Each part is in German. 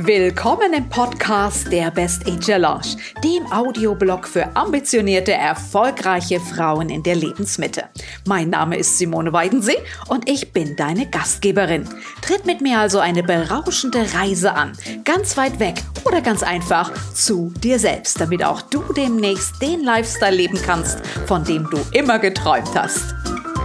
Willkommen im Podcast der Best Age Lounge, dem Audioblog für ambitionierte, erfolgreiche Frauen in der Lebensmitte. Mein Name ist Simone Weidensee und ich bin deine Gastgeberin. Tritt mit mir also eine berauschende Reise an, ganz weit weg oder ganz einfach zu dir selbst, damit auch du demnächst den Lifestyle leben kannst, von dem du immer geträumt hast.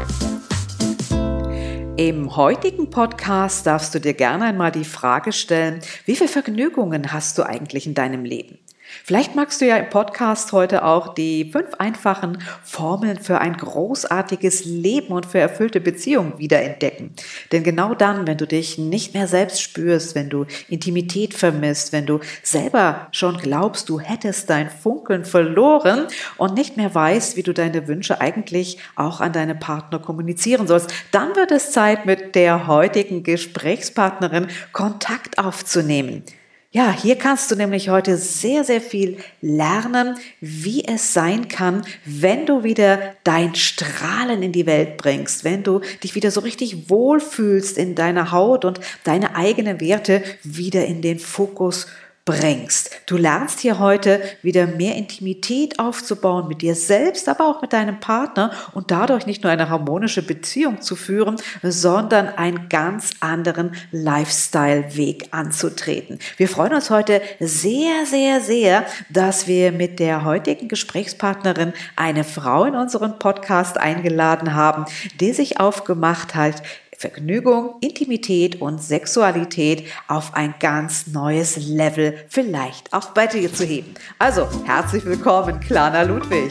Im heutigen Podcast darfst du dir gerne einmal die Frage stellen, wie viele Vergnügungen hast du eigentlich in deinem Leben? Vielleicht magst du ja im Podcast heute auch die 5 einfachen Formeln für ein großartiges Leben und für erfüllte Beziehungen wiederentdecken. Denn genau dann, wenn du dich nicht mehr selbst spürst, wenn du Intimität vermisst, wenn du selber schon glaubst, du hättest dein Funkeln verloren und nicht mehr weißt, wie du deine Wünsche eigentlich auch an deine Partner kommunizieren sollst, dann wird es Zeit, mit der heutigen Gesprächspartnerin Kontakt aufzunehmen. Ja, hier kannst du nämlich heute sehr, sehr viel lernen, wie es sein kann, wenn du wieder dein Strahlen in die Welt bringst, wenn du dich wieder so richtig wohlfühlst in deiner Haut und deine eigenen Werte wieder in den Fokus bringst. Du lernst hier heute wieder mehr Intimität aufzubauen mit dir selbst, aber auch mit deinem Partner und dadurch nicht nur eine harmonische Beziehung zu führen, sondern einen ganz anderen Lifestyle-Weg anzutreten. Wir freuen uns heute sehr, sehr, sehr, dass wir mit der heutigen Gesprächspartnerin eine Frau in unseren Podcast eingeladen haben, die sich aufgemacht hat, Vergnügung, Intimität und Sexualität auf ein ganz neues Level vielleicht auch bei dir zu heben. Also, herzlich willkommen, Klana Ludwig.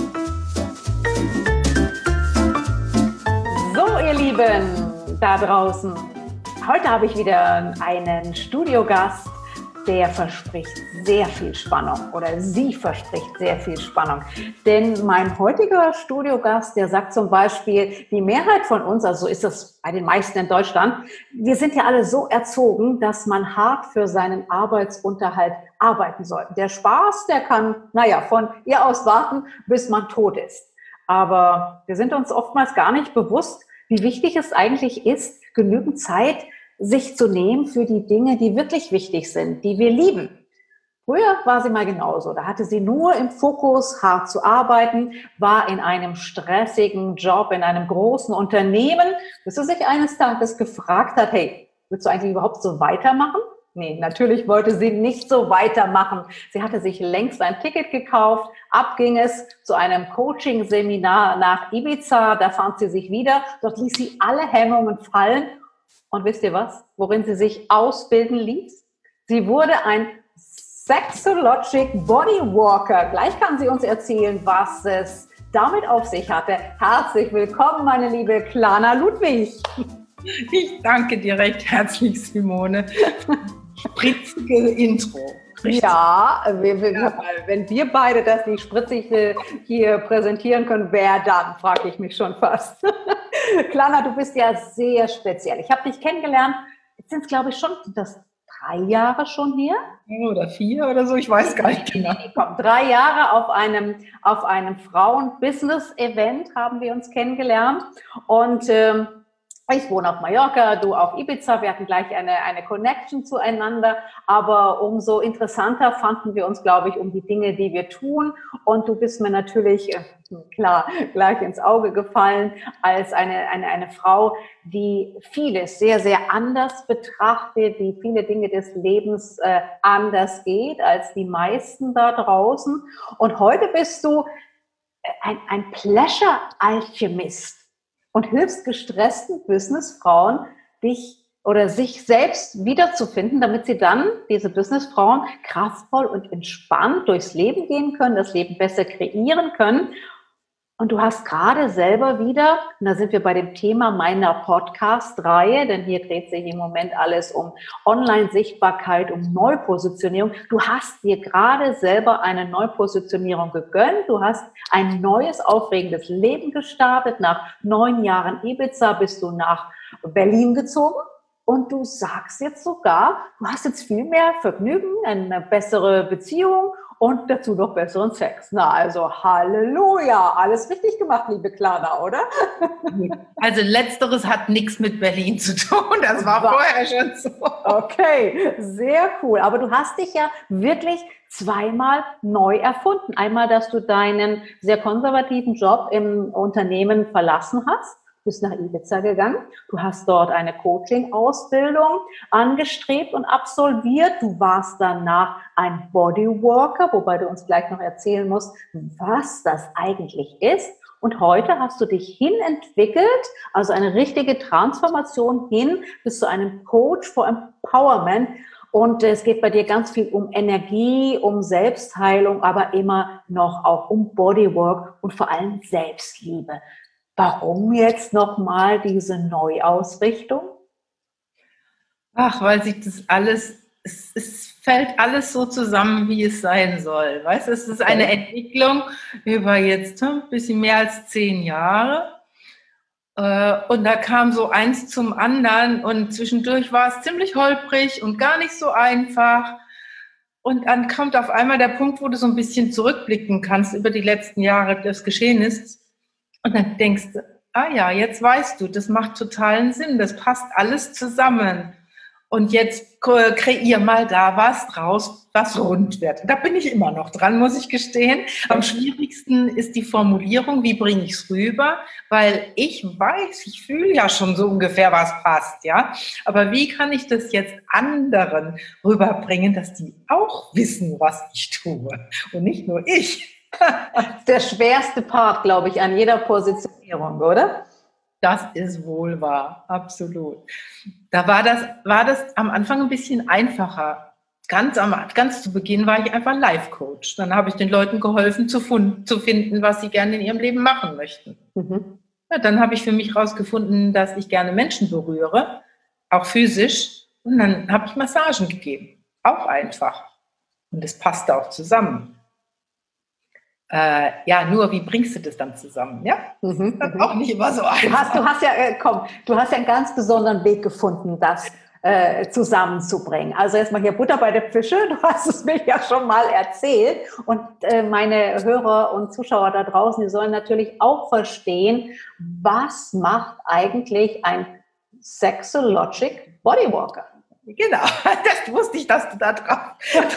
So, ihr Lieben da draußen, heute habe ich wieder einen Studiogast, der verspricht sehr viel Spannung oder sie verspricht sehr viel Spannung. Denn mein heutiger Studiogast, der sagt zum Beispiel, die Mehrheit von uns, also so ist das bei den meisten in Deutschland, wir sind ja alle so erzogen, dass man hart für seinen Arbeitsunterhalt arbeiten soll. Der Spaß, der kann, von ihr aus warten, bis man tot ist. Aber wir sind uns oftmals gar nicht bewusst, wie wichtig es eigentlich ist, genügend Zeit sich zu nehmen für die Dinge, die wirklich wichtig sind, die wir lieben. Früher war sie mal genauso. Da hatte sie nur im Fokus, hart zu arbeiten, war in einem stressigen Job, in einem großen Unternehmen, bis sie sich eines Tages gefragt hat, hey, willst du eigentlich überhaupt so weitermachen? Nee, natürlich wollte sie nicht so weitermachen. Sie hatte sich längst ein Ticket gekauft, ab ging es zu einem Coaching-Seminar nach Ibiza, da fand sie sich wieder, dort ließ sie alle Hemmungen fallen. Und wisst ihr was, worin sie sich ausbilden ließ? Sie wurde ein Sexologic Bodywalker. Gleich kann sie uns erzählen, was es damit auf sich hatte. Herzlich willkommen, meine liebe Klana Ludwig. Ich danke dir recht herzlich, Simone. Spritzige Intro. Richtig. Ja, wenn wir beide das nicht spritzig hier präsentieren können, wer dann, frage ich mich schon fast. Klana, du bist ja sehr speziell. Ich habe dich kennengelernt, jetzt sind es glaube ich schon, sind das 3 Jahre schon her? Oder 4 oder so, ich weiß gar nicht genau. Komm, 3 Jahre auf einem Frauen-Business-Event haben wir uns kennengelernt und ich wohne auf Mallorca, du auf Ibiza. Wir hatten gleich eine Connection zueinander, aber umso interessanter fanden wir uns, glaube ich, um die Dinge, die wir tun. Und du bist mir natürlich, klar, gleich ins Auge gefallen als eine Frau, die vieles sehr, sehr anders betrachtet, die viele Dinge des Lebens anders geht als die meisten da draußen. Und heute bist du ein Pleasure-Alchemist und hilfst gestressten Businessfrauen, sich selbst wiederzufinden, damit sie dann, diese Businessfrauen, kraftvoll und entspannt durchs Leben gehen können, das Leben besser kreieren können. Und du hast gerade selber wieder, und da sind wir bei dem Thema meiner Podcast-Reihe, denn hier dreht sich im Moment alles um Online-Sichtbarkeit, um Neupositionierung. Du hast dir gerade selber eine Neupositionierung gegönnt. Du hast ein neues, aufregendes Leben gestartet. Nach 9 Jahren Ibiza bist du nach Berlin gezogen. Und du sagst jetzt sogar, du hast jetzt viel mehr Vergnügen, eine bessere Beziehung und dazu noch besseren Sex. Na, also Halleluja, alles richtig gemacht, liebe Clara, oder? Also letzteres hat nichts mit Berlin zu tun, das war vorher schon so. Okay, sehr cool. Aber du hast dich ja wirklich zweimal neu erfunden. Einmal, dass du deinen sehr konservativen Job im Unternehmen verlassen hast, bist nach Ibiza gegangen. Du hast dort eine Coaching-Ausbildung angestrebt und absolviert. Du warst danach ein Bodyworker, wobei du uns gleich noch erzählen musst, was das eigentlich ist. Und heute hast du dich hinentwickelt, also eine richtige Transformation hin bis zu einem Coach for Empowerment. Und es geht bei dir ganz viel um Energie, um Selbstheilung, aber immer noch auch um Bodywork und vor allem Selbstliebe. Warum jetzt nochmal diese Neuausrichtung? Ach, weil sich das alles, es fällt alles so zusammen, wie es sein soll. Weißt du, es ist eine Entwicklung über jetzt ein bisschen mehr als 10 Jahre. Und da kam so eins zum anderen und zwischendurch war es ziemlich holprig und gar nicht so einfach. Und dann kommt auf einmal der Punkt, wo du so ein bisschen zurückblicken kannst über die letzten Jahre, das geschehen ist. Und dann denkst du, ah ja, jetzt weißt du, das macht totalen Sinn, das passt alles zusammen. Und jetzt kreier mal da was draus, was rund wird. Da bin ich immer noch dran, muss ich gestehen. Am schwierigsten ist die Formulierung, wie bringe ich es rüber? Weil ich weiß, ich fühle ja schon so ungefähr, was passt, ja. Aber wie kann ich das jetzt anderen rüberbringen, dass die auch wissen, was ich tue und nicht nur ich? Der schwerste Part, glaube ich, an jeder Positionierung, oder? Das ist wohl wahr, absolut. Da war das am Anfang ein bisschen einfacher. Ganz zu Beginn war ich einfach Life-Coach. Dann habe ich den Leuten geholfen, zu finden, was sie gerne in ihrem Leben machen möchten. Mhm. Ja, dann habe ich für mich herausgefunden, dass ich gerne Menschen berühre, auch physisch. Und dann habe ich Massagen gegeben. Auch einfach. Und das passte auch zusammen. Ja, nur wie bringst du das dann zusammen? Ja, das ist dann auch nicht immer so einfach. Du hast ja einen ganz besonderen Weg gefunden, das zusammenzubringen. Also erstmal hier Butter bei der Fische, du hast es mir ja schon mal erzählt und meine Hörer und Zuschauer da draußen, die sollen natürlich auch verstehen, was macht eigentlich ein Sexologic Bodywalker? Genau, das wusste ich, dass du da drauf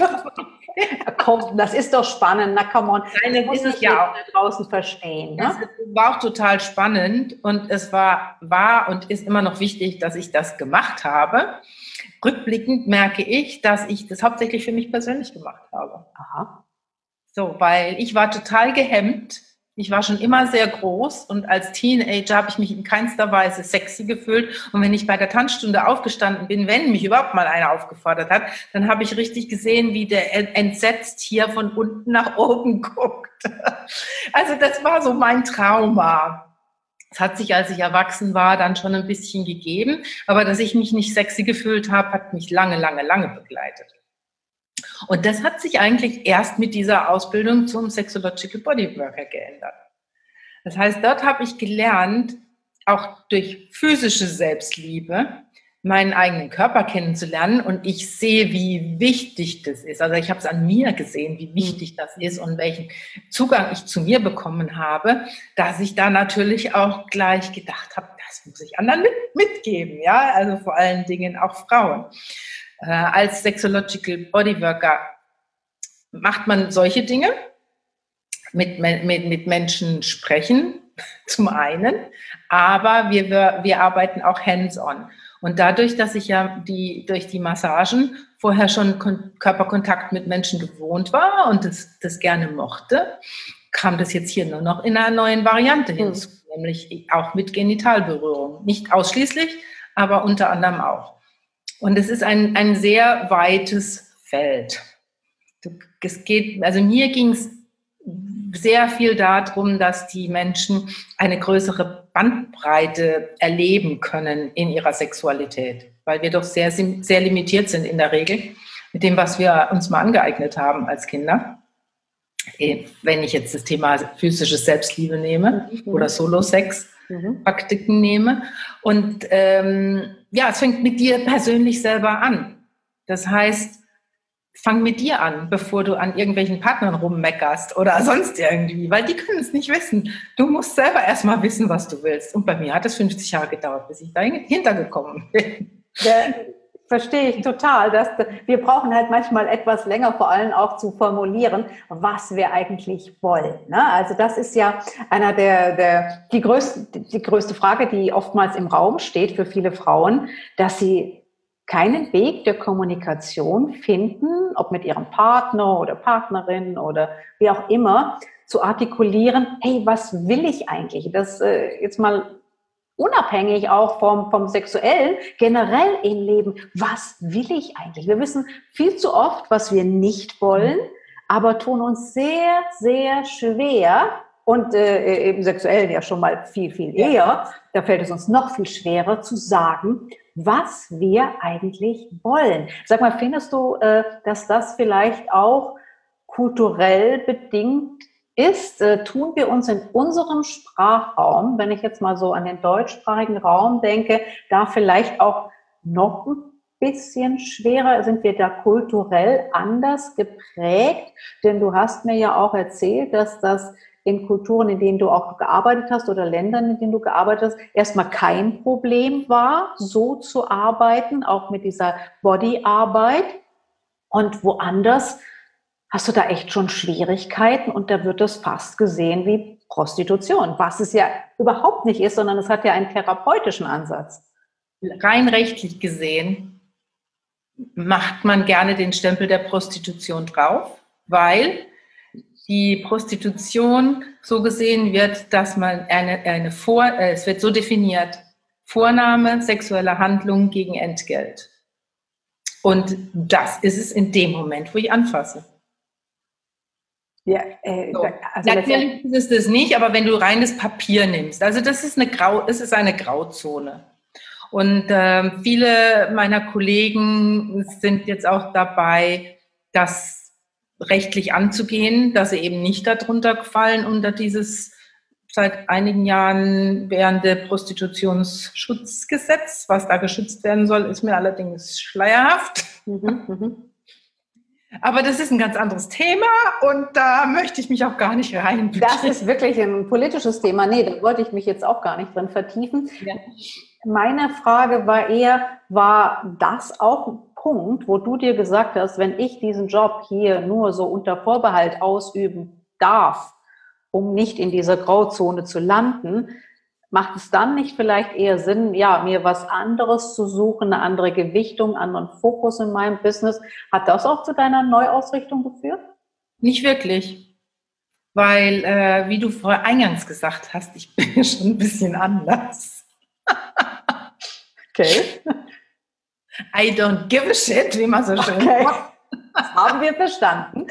Komm, das ist doch spannend, na come on. Nein, das ist es ja auch da draußen verstehen. Ne? Das war auch total spannend und es war und ist immer noch wichtig, dass ich das gemacht habe. Rückblickend merke ich, dass ich das hauptsächlich für mich persönlich gemacht habe. Aha. So, weil ich war total gehemmt. Ich war schon immer sehr groß und als Teenager habe ich mich in keinster Weise sexy gefühlt. Und wenn ich bei der Tanzstunde aufgestanden bin, wenn mich überhaupt mal einer aufgefordert hat, dann habe ich richtig gesehen, wie der entsetzt hier von unten nach oben guckt. Also das war so mein Trauma. Es hat sich, als ich erwachsen war, dann schon ein bisschen gegeben. Aber dass ich mich nicht sexy gefühlt habe, hat mich lange, lange, lange begleitet. Und das hat sich eigentlich erst mit dieser Ausbildung zum Sexological Bodyworker geändert. Das heißt, dort habe ich gelernt, auch durch physische Selbstliebe, meinen eigenen Körper kennenzulernen. Und ich sehe, wie wichtig das ist. Also ich habe es an mir gesehen, wie wichtig das ist und welchen Zugang ich zu mir bekommen habe, dass ich da natürlich auch gleich gedacht habe, das muss ich anderen mitgeben. Ja, also vor allen Dingen auch Frauen. Als Sexological Bodyworker macht man solche Dinge, mit Menschen sprechen, zum einen, aber wir arbeiten auch hands-on. Und dadurch, dass ich ja durch die Massagen vorher schon Körperkontakt mit Menschen gewohnt war und das gerne mochte, kam das jetzt hier nur noch in einer neuen Variante hinzu, nämlich auch mit Genitalberührung. Nicht ausschließlich, aber unter anderem auch. Und es ist ein sehr weites Feld. Mir ging es sehr viel darum, dass die Menschen eine größere Bandbreite erleben können in ihrer Sexualität, weil wir doch sehr, sehr limitiert sind in der Regel mit dem, was wir uns mal angeeignet haben als Kinder. Wenn ich jetzt das Thema physische Selbstliebe nehme oder Solo-Sex-Praktiken nehme. Und es fängt mit dir persönlich selber an. Das heißt, fang mit dir an, bevor du an irgendwelchen Partnern rummeckerst oder sonst irgendwie, weil die können es nicht wissen. Du musst selber erstmal wissen, was du willst. Und bei mir hat es 50 Jahre gedauert, bis ich da hintergekommen bin. Ja, verstehe ich total. Wir brauchen halt manchmal etwas länger, vor allem auch zu formulieren, was wir eigentlich wollen. Ne? Also das ist ja die größte Frage, die oftmals im Raum steht für viele Frauen, dass sie keinen Weg der Kommunikation finden, ob mit ihrem Partner oder Partnerin oder wie auch immer, zu artikulieren, hey, was will ich eigentlich? Das jetzt mal unabhängig auch vom Sexuellen, generell im Leben, was will ich eigentlich? Wir wissen viel zu oft, was wir nicht wollen, aber tun uns sehr, sehr schwer und im Sexuellen ja schon mal viel, viel eher, da fällt es uns noch viel schwerer zu sagen, was wir eigentlich wollen. Sag mal, findest du, dass das vielleicht auch kulturell bedingt ist? Tun wir uns in unserem Sprachraum, wenn ich jetzt mal so an den deutschsprachigen Raum denke, da vielleicht auch noch ein bisschen schwerer? Sind wir da kulturell anders geprägt? Denn du hast mir ja auch erzählt, dass das in Kulturen, in denen du auch gearbeitet hast oder Ländern, in denen du gearbeitet hast, erstmal kein Problem war, so zu arbeiten, auch mit dieser Bodyarbeit. Und woanders hast du da echt schon Schwierigkeiten und da wird das fast gesehen wie Prostitution, was es ja überhaupt nicht ist, sondern es hat ja einen therapeutischen Ansatz. Rein rechtlich gesehen macht man gerne den Stempel der Prostitution drauf, weil die Prostitution so gesehen wird, dass man es wird so definiert, Vornahme sexueller Handlung gegen Entgelt. Und das ist es in dem Moment, wo ich anfasse. Ja, so. Natürlich ist es das nicht, aber wenn du reines Papier nimmst, also das ist eine Grauzone. Und viele meiner Kollegen sind jetzt auch dabei, das rechtlich anzugehen, dass sie eben nicht darunter fallen unter dieses seit einigen Jahren währende Prostitutionsschutzgesetz. Was da geschützt werden soll, ist mir allerdings schleierhaft. Aber das ist ein ganz anderes Thema und da möchte ich mich auch gar nicht reinbringen. Das ist wirklich ein politisches Thema. Nee, da wollte ich mich jetzt auch gar nicht drin vertiefen. Ja. Meine Frage war das auch ein Punkt, wo du dir gesagt hast, wenn ich diesen Job hier nur so unter Vorbehalt ausüben darf, um nicht in dieser Grauzone zu landen, macht es dann nicht vielleicht eher Sinn, ja, mir was anderes zu suchen, eine andere Gewichtung, einen anderen Fokus in meinem Business? Hat das auch zu deiner Neuausrichtung geführt? Nicht wirklich, weil, wie du vorher eingangs gesagt hast, ich bin schon ein bisschen anders. Okay. I don't give a shit, wie man so schön sagt. Das haben wir verstanden.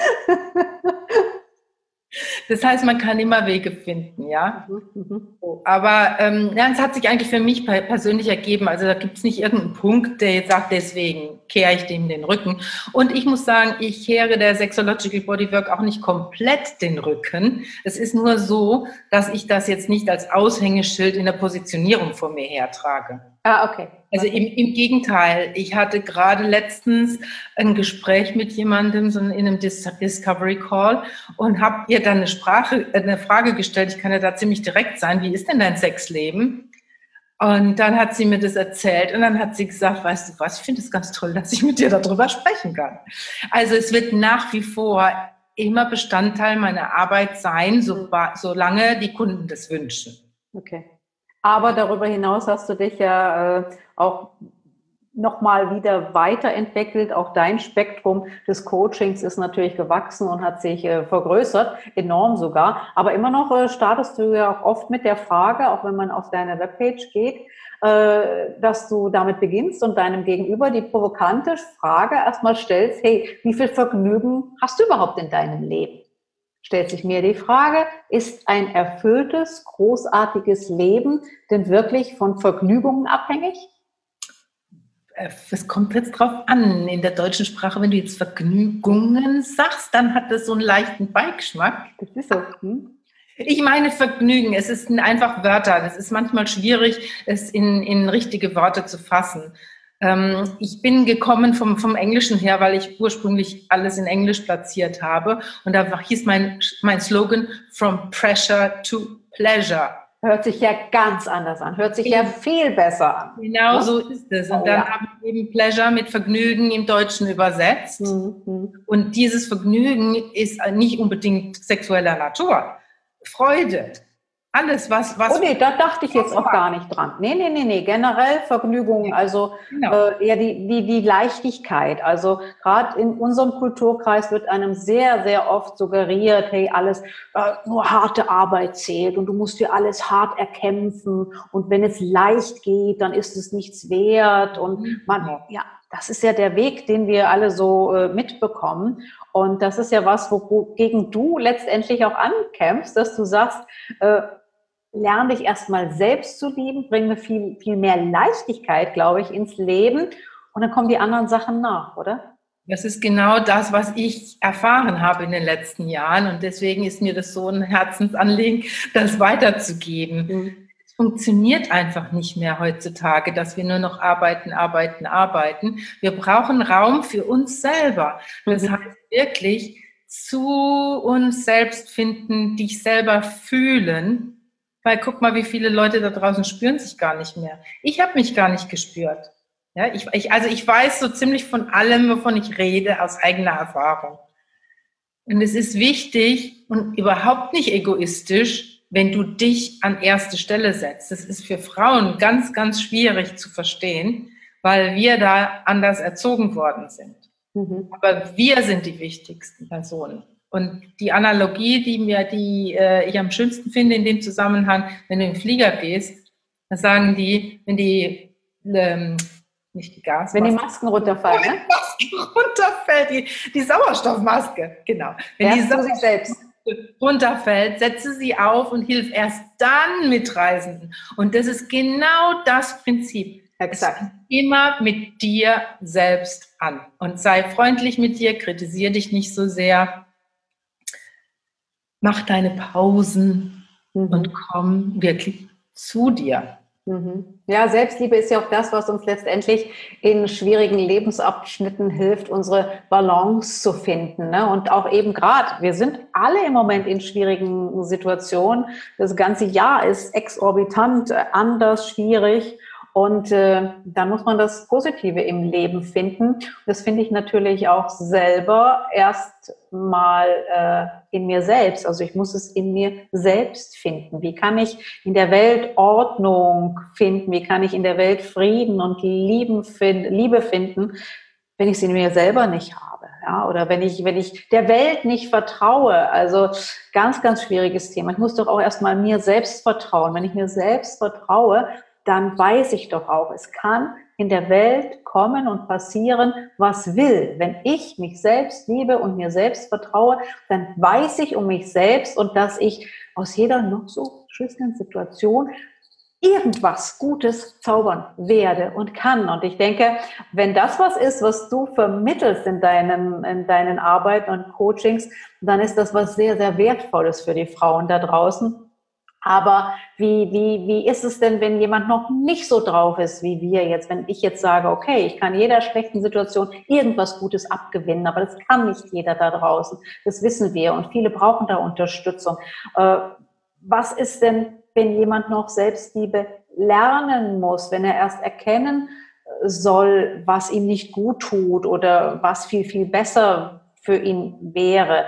Das heißt, man kann immer Wege finden, ja. Aber es hat sich eigentlich für mich persönlich ergeben. Also da gibt es nicht irgendeinen Punkt, der jetzt sagt, deswegen kehre ich dem den Rücken. Und ich muss sagen, ich kehre der Sexological Bodywork auch nicht komplett den Rücken. Es ist nur so, dass ich das jetzt nicht als Aushängeschild in der Positionierung vor mir hertrage. Ah, okay. Also im Gegenteil, ich hatte gerade letztens ein Gespräch mit jemandem so in einem Discovery Call und habe ihr dann eine Frage gestellt, ich kann ja da ziemlich direkt sein, wie ist denn dein Sexleben? Und dann hat sie mir das erzählt und dann hat sie gesagt, weißt du was, ich finde es ganz toll, dass ich mit dir darüber sprechen kann. Also es wird nach wie vor immer Bestandteil meiner Arbeit sein, solange die Kunden das wünschen. Okay. Aber darüber hinaus hast du dich ja auch nochmal wieder weiterentwickelt. Auch dein Spektrum des Coachings ist natürlich gewachsen und hat sich vergrößert, enorm sogar. Aber immer noch startest du ja auch oft mit der Frage, auch wenn man auf deine Webpage geht, dass du damit beginnst und deinem Gegenüber die provokante Frage erstmal stellst, hey, wie viel Vergnügen hast du überhaupt in deinem Leben? Stellt sich mir die Frage, ist ein erfülltes, großartiges Leben denn wirklich von Vergnügungen abhängig? Es kommt jetzt drauf an. In der deutschen Sprache, wenn du jetzt Vergnügungen sagst, dann hat das so einen leichten Beigeschmack. Das ist so. Ich meine Vergnügen, es ist einfach Wörter. Es ist manchmal schwierig, es in richtige Worte zu fassen. Ich bin gekommen vom Englischen her, weil ich ursprünglich alles in Englisch platziert habe. Und da hieß mein Slogan From Pressure to Pleasure. Hört sich ja ganz anders an. Hört sich ja viel besser an. Genau so ist es. Und dann habe ich eben Pleasure mit Vergnügen im Deutschen übersetzt. Und dieses Vergnügen ist nicht unbedingt sexueller Natur. Freude. Alles, was... Oh nee, da dachte ich jetzt auch gar nicht dran. Nee. Generell Vergnügung, also eher die Leichtigkeit. Also gerade in unserem Kulturkreis wird einem sehr, sehr oft suggeriert, hey, alles, nur harte Arbeit zählt und du musst dir alles hart erkämpfen. Und wenn es leicht geht, dann ist es nichts wert. Und das ist ja der Weg, den wir alle so mitbekommen. Und das ist ja was, wogegen du letztendlich auch ankämpfst, dass du sagst, lerne dich erstmal selbst zu lieben, bring mir viel, viel mehr Leichtigkeit, glaube ich, ins Leben. Und dann kommen die anderen Sachen nach, oder? Das ist genau das, was ich erfahren habe in den letzten Jahren. Und deswegen ist mir das so ein Herzensanliegen, das weiterzugeben. Es funktioniert einfach nicht mehr heutzutage, dass wir nur noch arbeiten. Wir brauchen Raum für uns selber. Das heißt wirklich zu uns selbst finden, dich selber fühlen. Weil guck mal, wie viele Leute da draußen spüren sich gar nicht mehr. Ich habe mich gar nicht gespürt. Ja, ich weiß so ziemlich von allem, wovon ich rede, aus eigener Erfahrung. Und es ist wichtig und überhaupt nicht egoistisch, wenn du dich an erste Stelle setzt. Das ist für Frauen ganz, ganz schwierig zu verstehen, weil wir da anders erzogen worden sind. Aber wir sind die wichtigsten Personen. Und die Analogie, die ich am schönsten finde in dem Zusammenhang, wenn du in den Flieger gehst, dann sagen die, wenn die, nicht die Gasmaske. Wenn die Masken runterfallen, ne? Die Maske runterfällt, die Sauerstoffmaske, genau. Wenn die Sauerstoffmaske selbst runterfällt, setze sie auf und hilf erst dann Mitreisenden. Und das ist genau das Prinzip. Exakt. Immer mit dir selbst an. Und sei freundlich mit dir, kritisiere dich nicht so sehr. Mach deine Pausen und komm wirklich zu dir. Ja, Selbstliebe ist ja auch das, was uns letztendlich in schwierigen Lebensabschnitten hilft, unsere Balance zu finden. Ne? Und auch eben gerade, wir sind alle im Moment in schwierigen Situationen. Das ganze Jahr ist exorbitant, anders, schwierig. Und dann muss man das Positive im Leben finden. Das finde ich natürlich auch selber erst mal in mir selbst. Also ich muss es in mir selbst finden. Wie kann ich in der Welt Ordnung finden? Wie kann ich in der Welt Frieden und Liebe finden, wenn ich sie in mir selber nicht habe? Ja? Oder wenn ich der Welt nicht vertraue. Also ganz, ganz schwieriges Thema. Ich muss doch auch erstmal mir selbst vertrauen. Wenn ich mir selbst vertraue, dann weiß ich doch auch, es kann in der Welt kommen und passieren, was will. Wenn ich mich selbst liebe und mir selbst vertraue, dann weiß ich um mich selbst und dass ich aus jeder noch so schwierigen Situation irgendwas Gutes zaubern werde und kann. Und ich denke, wenn das was ist, was du vermittelst in deinen Arbeiten und Coachings, dann ist das was sehr, sehr Wertvolles für die Frauen da draußen. Aber wie ist es denn, wenn jemand noch nicht so drauf ist wie wir jetzt? Wenn ich jetzt sage, okay, ich kann jeder schlechten Situation irgendwas Gutes abgewinnen, aber das kann nicht jeder da draußen. Das wissen wir und viele brauchen da Unterstützung. Was ist denn, wenn jemand noch Selbstliebe lernen muss, wenn er erst erkennen soll, was ihm nicht gut tut oder was viel, viel besser für ihn wäre?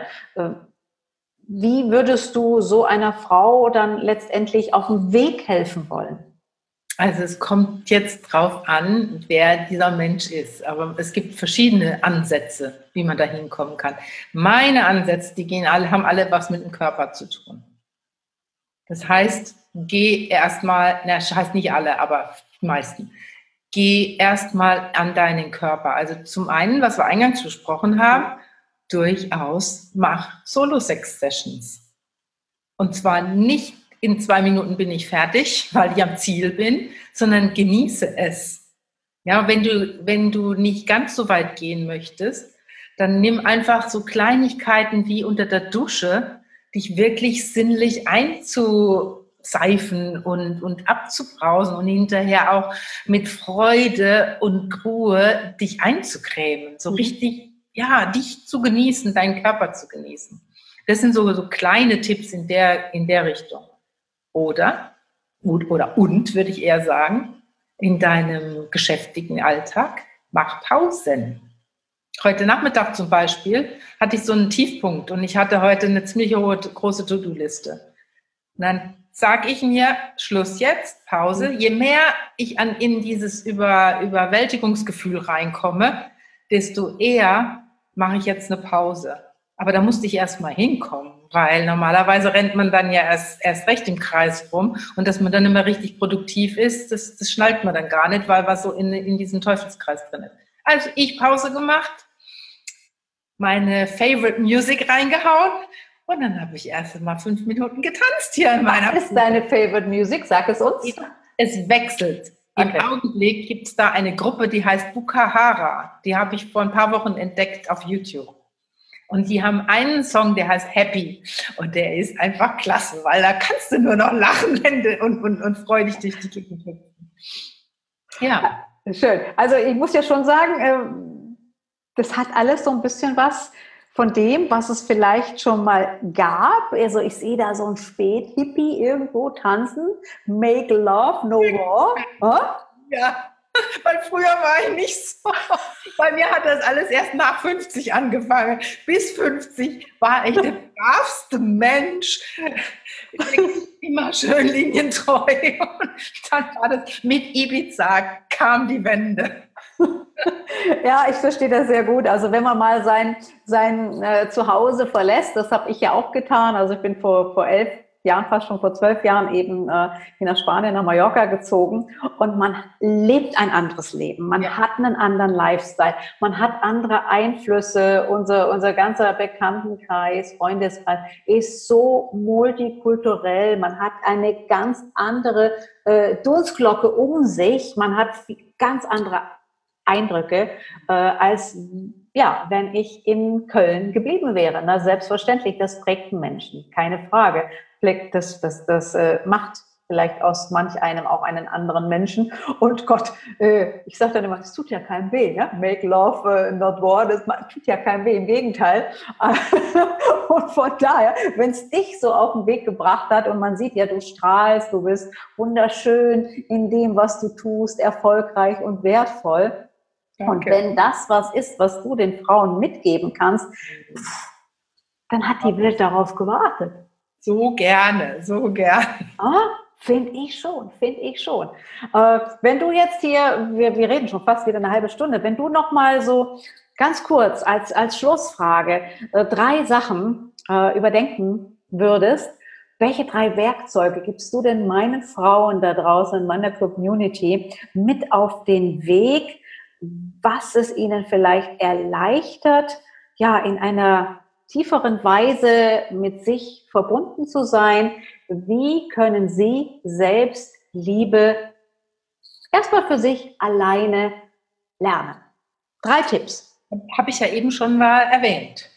Wie würdest du so einer Frau dann letztendlich auf dem Weg helfen wollen? Also es kommt jetzt drauf an, wer dieser Mensch ist. Aber es gibt verschiedene Ansätze, wie man da hinkommen kann. Meine Ansätze, haben alle was mit dem Körper zu tun. Das heißt, geh erstmal, das heißt nicht alle, aber die meisten. Geh erstmal an deinen Körper. Also zum einen, was wir eingangs besprochen haben, durchaus mach Solo-Sex-Sessions. Und zwar nicht in 2 Minuten bin ich fertig, weil ich am Ziel bin, sondern genieße es. Ja, wenn du nicht ganz so weit gehen möchtest, dann nimm einfach so Kleinigkeiten wie unter der Dusche, dich wirklich sinnlich abzuseifen und abzubrausen und hinterher auch mit Freude und Ruhe dich einzucremen. So richtig, ja, dich zu genießen, deinen Körper zu genießen. Das sind so kleine Tipps in der Richtung. Oder, würde ich eher sagen, in deinem geschäftigen Alltag, mach Pausen. Heute Nachmittag zum Beispiel hatte ich so einen Tiefpunkt und ich hatte heute eine ziemlich große To-Do-Liste. Und dann sage ich mir, Schluss jetzt, Pause. Je mehr ich in dieses Überwältigungsgefühl reinkomme, desto eher mache ich jetzt eine Pause. Aber da musste ich erst mal hinkommen, weil normalerweise rennt man dann ja erst recht im Kreis rum und dass man dann immer richtig produktiv ist, das schnallt man dann gar nicht, weil was so in diesem Teufelskreis drin ist. Also ich Pause gemacht, meine Favorite Music reingehauen und dann habe ich erst mal 5 Minuten getanzt hier in meiner Was ist deine Favorite Music? Sag es uns. Es wechselt. Okay. Im Augenblick gibt es da eine Gruppe, die heißt Bukahara. Die habe ich vor ein paar Wochen entdeckt auf YouTube. Und die haben einen Song, der heißt Happy. Und der ist einfach klasse, weil da kannst du nur noch lachen und freudig durch die Gegend hüpfen. Ja. Schön. Also ich muss ja schon sagen, das hat alles so ein bisschen was von dem, was es vielleicht schon mal gab. Also ich sehe da so ein Spät-Hippie irgendwo tanzen. Make love, no war. Ja. Weil früher war ich nicht so. Bei mir hat das alles erst nach 50 angefangen. Bis 50 war ich der bravste Mensch. Immer schön linientreu. Und dann war das mit Ibiza, kam die Wende. Ja, ich verstehe das sehr gut. Also wenn man mal sein Zuhause verlässt, das habe ich ja auch getan. Also ich bin vor 11 Jahren, fast schon vor 12 Jahren eben nach Spanien, nach Mallorca gezogen und man lebt ein anderes Leben. Man hat einen anderen Lifestyle, man hat andere Einflüsse. Unser ganzer Bekanntenkreis, Freundeskreis ist so multikulturell. Man hat eine ganz andere Dunsglocke um sich. Man hat ganz andere Eindrücke, als wenn ich in Köln geblieben wäre. Na, selbstverständlich, das prägt einen Menschen, keine Frage. Das macht vielleicht aus manch einem auch einen anderen Menschen. Und Gott, ich sage dann immer, das tut ja keinem weh, ne? Make love, not war, das tut ja keinem weh, im Gegenteil. Und von daher, wenn es dich so auf den Weg gebracht hat und man sieht ja, du strahlst, du bist wunderschön in dem, was du tust, erfolgreich und wertvoll. Danke. Und wenn das was ist, was du den Frauen mitgeben kannst, dann hat die Welt darauf gewartet. So gerne, so gerne. Finde ich schon. Wenn du jetzt hier, wir reden schon fast wieder eine halbe Stunde, wenn du noch mal so ganz kurz als Schlussfrage 3 Sachen überdenken würdest, welche 3 Werkzeuge gibst du denn meinen Frauen da draußen in meiner Community mit auf den Weg, was es ihnen vielleicht erleichtert, ja, in einer tieferen Weise mit sich verbunden zu sein? Wie können sie selbst Liebe erstmal für sich alleine lernen? 3 Tipps. Habe ich ja eben schon mal erwähnt.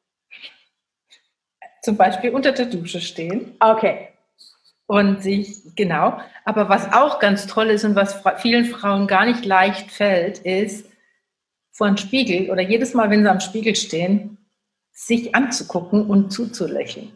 Zum Beispiel unter der Dusche stehen. Okay. Und genau. Aber was auch ganz toll ist und was vielen Frauen gar nicht leicht fällt, ist, vor einem Spiegel oder jedes Mal, wenn sie am Spiegel stehen, sich anzugucken und zuzulächeln.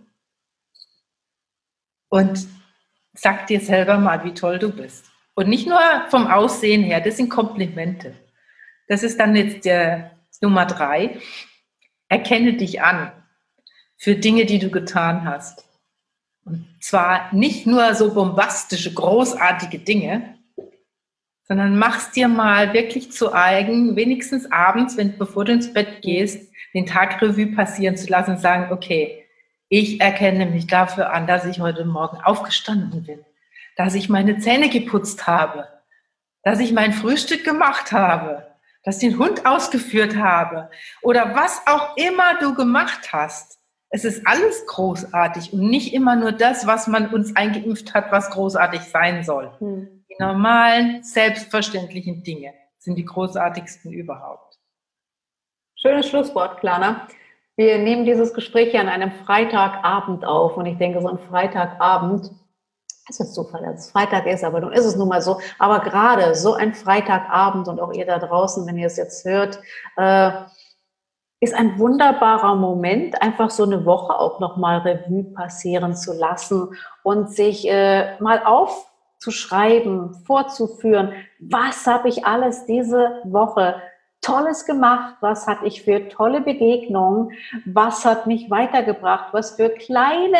Und sag dir selber mal, wie toll du bist. Und nicht nur vom Aussehen her, das sind Komplimente. Das ist dann jetzt der Nummer 3. Erkenne dich an für Dinge, die du getan hast. Und zwar nicht nur so bombastische, großartige Dinge, sondern mach's dir mal wirklich zu eigen, wenigstens abends, bevor du ins Bett gehst, den Tag Revue passieren zu lassen und sagen, okay, ich erkenne mich dafür an, dass ich heute Morgen aufgestanden bin, dass ich meine Zähne geputzt habe, dass ich mein Frühstück gemacht habe, dass ich den Hund ausgeführt habe oder was auch immer du gemacht hast. Es ist alles großartig und nicht immer nur das, was man uns eingeimpft hat, was großartig sein soll. Die normalen, selbstverständlichen Dinge sind die großartigsten überhaupt. Schönes Schlusswort, Klana. Wir nehmen dieses Gespräch ja an einem Freitagabend auf und ich denke, so ein Freitagabend Es ist Zufall, dass es Freitag ist, aber nun ist es nun mal so. Aber gerade so ein Freitagabend und auch ihr da draußen, wenn ihr es jetzt hört, ist ein wunderbarer Moment, einfach so eine Woche auch nochmal Revue passieren zu lassen und sich mal aufzuschreiben, vorzuführen, was habe ich alles diese Woche Tolles gemacht, was hatte ich für tolle Begegnungen, was hat mich weitergebracht, was für kleine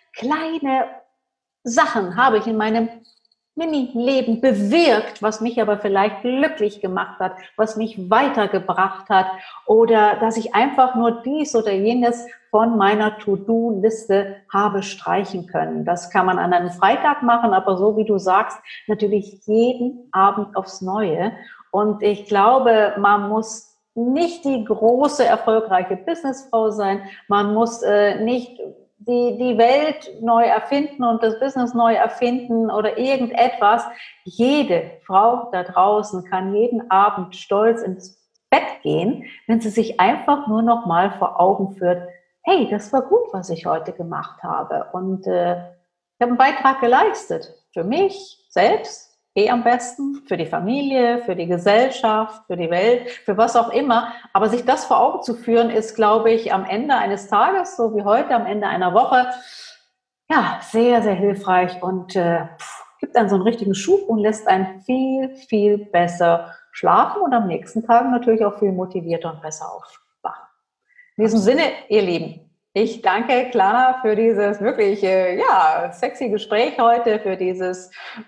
Sachen habe ich in meinem Mini-Leben bewirkt, was mich aber vielleicht glücklich gemacht hat, was mich weitergebracht hat oder dass ich einfach nur dies oder jenes von meiner To-Do-Liste habe streichen können. Das kann man an einem Freitag machen, aber so wie du sagst, natürlich jeden Abend aufs Neue. Und ich glaube, man muss nicht die große, erfolgreiche Businessfrau sein, man muss nicht die Welt neu erfinden und das Business neu erfinden oder irgendetwas. Jede Frau da draußen kann jeden Abend stolz ins Bett gehen, wenn sie sich einfach nur noch mal vor Augen führt, hey, das war gut, was ich heute gemacht habe. Und ich habe einen Beitrag geleistet. Für mich selbst, am besten, für die Familie, für die Gesellschaft, für die Welt, für was auch immer. Aber sich das vor Augen zu führen, ist, glaube ich, am Ende eines Tages, so wie heute, am Ende einer Woche, ja, sehr, sehr hilfreich und gibt einen so einen richtigen Schub und lässt einen viel, viel besser schlafen und am nächsten Tag natürlich auch viel motivierter und besser aufwachen. In diesem Sinne, ihr Lieben, ich danke Klana für dieses wirklich sexy Gespräch heute, für diese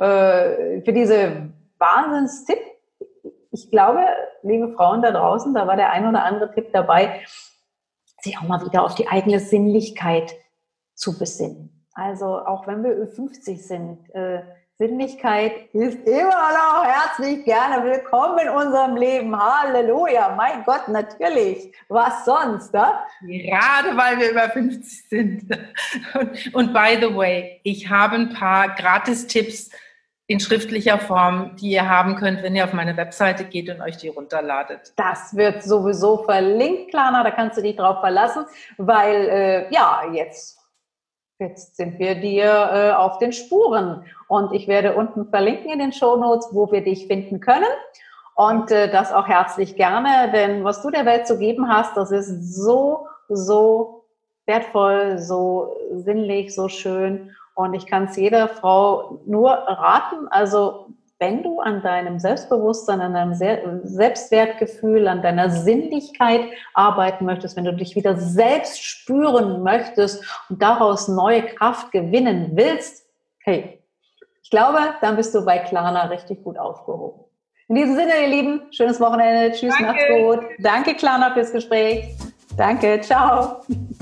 Wahnsinnstipp. Ich glaube, liebe Frauen da draußen, da war der ein oder andere Tipp dabei, sich auch mal wieder auf die eigene Sinnlichkeit zu besinnen. Also auch wenn wir 50 sind, Sinnlichkeit ist immer noch herzlich gerne willkommen in unserem Leben. Halleluja, mein Gott, natürlich. Was sonst, ne? Gerade weil wir über 50 sind. Und by the way, ich habe ein paar Gratis-Tipps in schriftlicher Form, die ihr haben könnt, wenn ihr auf meine Webseite geht und euch die runterladet. Das wird sowieso verlinkt, Klana, da kannst du dich drauf verlassen, weil Jetzt sind wir dir auf den Spuren und ich werde unten verlinken in den Shownotes, wo wir dich finden können und das auch herzlich gerne, denn was du der Welt zu geben hast, das ist so, so wertvoll, so sinnlich, so schön und ich kann es jeder Frau nur raten, also wenn du an deinem Selbstbewusstsein, an deinem Selbstwertgefühl, an deiner Sinnlichkeit arbeiten möchtest, wenn du dich wieder selbst spüren möchtest und daraus neue Kraft gewinnen willst, hey, ich glaube, dann bist du bei Klana richtig gut aufgehoben. In diesem Sinne, ihr Lieben, schönes Wochenende, tschüss, macht's gut. Danke, Klana, fürs Gespräch. Danke, ciao.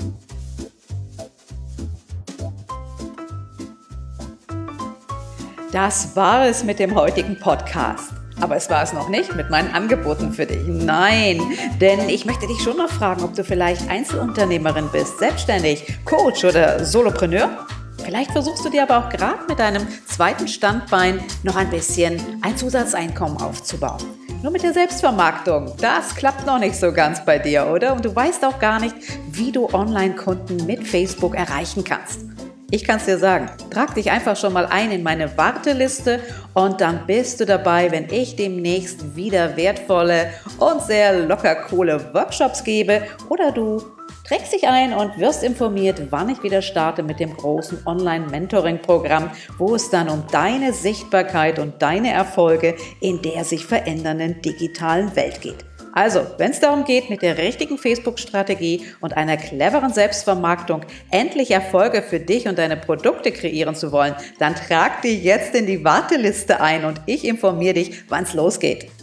Das war es mit dem heutigen Podcast. Aber es war es noch nicht mit meinen Angeboten für dich. Nein, denn ich möchte dich schon noch fragen, ob du vielleicht Einzelunternehmerin bist, selbstständig, Coach oder Solopreneur. Vielleicht versuchst du dir aber auch gerade mit deinem zweiten Standbein noch ein bisschen ein Zusatzeinkommen aufzubauen. Nur mit der Selbstvermarktung, das klappt noch nicht so ganz bei dir, oder? Und du weißt auch gar nicht, wie du Online-Kunden mit Facebook erreichen kannst. Ich kann es dir sagen, trag dich einfach schon mal ein in meine Warteliste und dann bist du dabei, wenn ich demnächst wieder wertvolle und sehr locker coole Workshops gebe oder du trägst dich ein und wirst informiert, wann ich wieder starte mit dem großen Online-Mentoring-Programm, wo es dann um deine Sichtbarkeit und deine Erfolge in der sich verändernden digitalen Welt geht. Also, wenn es darum geht, mit der richtigen Facebook-Strategie und einer cleveren Selbstvermarktung endlich Erfolge für dich und deine Produkte kreieren zu wollen, dann trag dich jetzt in die Warteliste ein und ich informiere dich, wann es losgeht.